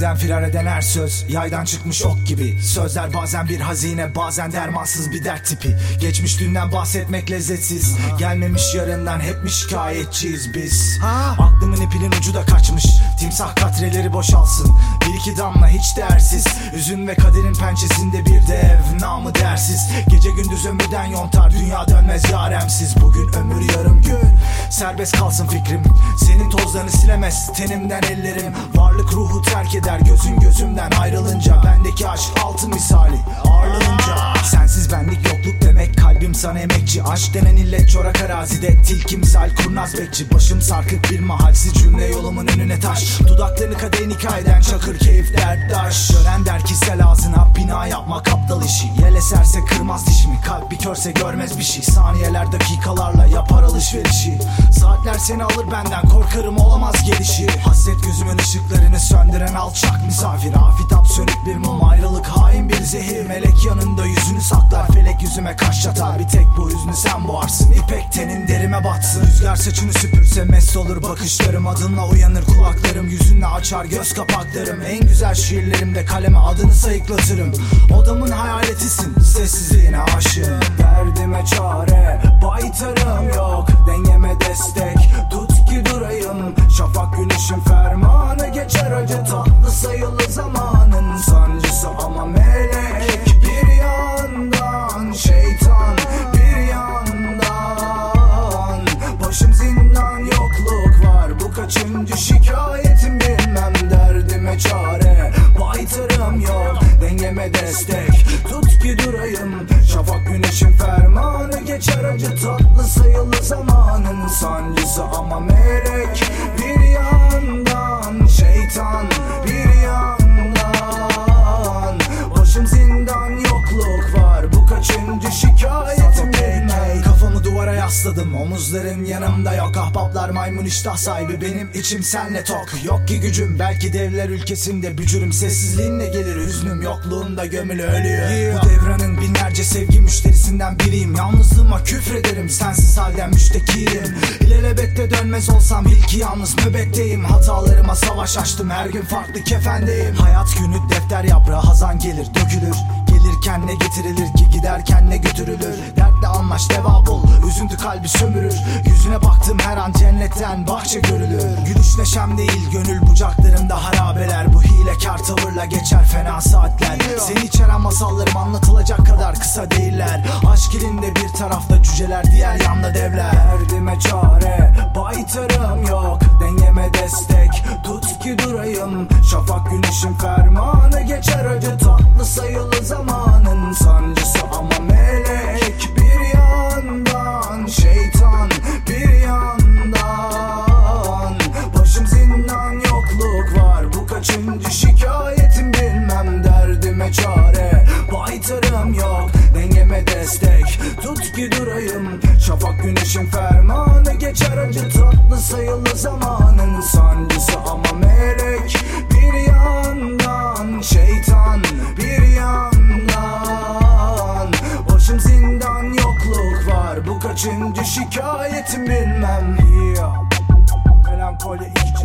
Evden firar eden her söz yaydan çıkmış ok gibi. Sözler bazen bir hazine, bazen dermansız bir dert tipi. Geçmiş dünden bahsetmek lezzetsiz, gelmemiş yarından hep mi şikayetçiyiz biz? Aklımın ipinin ucu da kaçmış, timsah katreleri boşalsın. Bir iki damla hiç değersiz, hüzün ve kaderin pençesinde bir dev namı dersiz. Gece gündüz ömürden yontar, dünya dönmez yaremsiz. Bugün ömür yarım gün, serbest kalsın fikrim. Senin tozlarını silemez tenimden ellerim. Varlık ruhu terk eder gözün gözümden ayrılınca. Bendeki aşk altın misali ağırlanınca. Sensiz benlik yokluk demek, kalbim sana emekçi. Aşk denen illet çorak arazide, tilki misal kurnaz bekçi. Başım sarkık bir mahalsiz cümle yolumun önüne taş. Dudaklarını kadehin hikayeden çakır keyif derttaş. Gören der ki sel ağzına bina yapmak aptal işi. Yel eserse kırmaz dişimi, kalp bir körse görmez bir şey. Saniyeler dakikalarla yapar alışverişi. Saatler seni alır benden, korkarım olamaz gelişi. Hasret gözümün ışıklarını söndüren alçak misafir. Afitap sönük bir mum, ayrılık hain bir zehir. Melek yanında yüzünü saklar, felek yüzüme kaş yatar. Bir tek bu hüznü sen boğarsın, ipek tenin derime batsın. Rüzgar saçını süpürse mest olur bakışlarım. Adınla uyanır kulaklarım, yüzünle açar göz kapaklarım. En güzel şiirlerimde kaleme adını sayıklatırım. Odamın hayaletisin, sessizliğine aşığım. Derdime çare, baytarım yok. Dengeme destek, tut ki durayım. Şafak güneşin fermanı, geçer acı tatlı sayılı zamanın sancısı ama melek. Bir yandan şeytan, bir yandan başım zindan, yokluk var. Bu kaçıncı şikayetim bilmem, derdime çare, baytarım yok. Dengeme destek, tut ki durayım. Şafak güneşin fermanı, geçer acı tatlı sayılı zamanın sancısı ama melek. Bir yandan şeytan, bir yandan başım zindan, yokluk var. Bu kaçıncı şikayetim bilmem. Kafamı duvara yasladım, omuzların yanımda yok. Ahbaplar maymun iştah sahibi, benim içim senle tok. Yok ki gücüm, belki devler ülkesinde bücürüm. Sessizliğinle gelir hüznüm, yokluğunda gömülü ölüyor. Bu devranın binlerce sevgi müşterisinden biriyim. Yalnızlığıma küfrederim, sensiz halden müştekiyim. İlelebette dönmez olsam bil ki yalnız nöbetteyim. Hatalarıma savaş açtım, her gün farklı kefendeyim. Hayat günü defter yaprağı, hazan gelir dökülür. Gelirken ne getirilir ki, giderken ne götürülür. Dertle anlaş, deva bul, üzüntü kalbi sömürür. Yüzüne baktım her an cennetten bahçe görülür. Gülüş neşem değil gönül bucaklarımda harabeler. Bu hilekar tavırla geçer fena saatler. Seni içeren masallarım anlatılacak kadar kısa değiller. Aşk elinde bir tarafta cüceler, diğer yanda devler. Derdime çare, baytarım yok. Dengeme destek, tut ki durayım. Şafak güneşin fermanı, geçer acı tatlı sayılı zamanın sancısı ama melek. Bir yandan şeytan, bir yandan başım zindan, yokluk var. Bu kaçıncı şikayetim bilmem, derdime çare, baytarım yok. Dengeme destek, tut ki durayım. Şafak güneşin fermanı, geçer acı tatlı sayılı zamanın sancısı ama melek. Bir yandan şeytan, bir yandan başım zindan, yokluk var. Bu kaçıncı şikayetim bilmem. Melankoli 2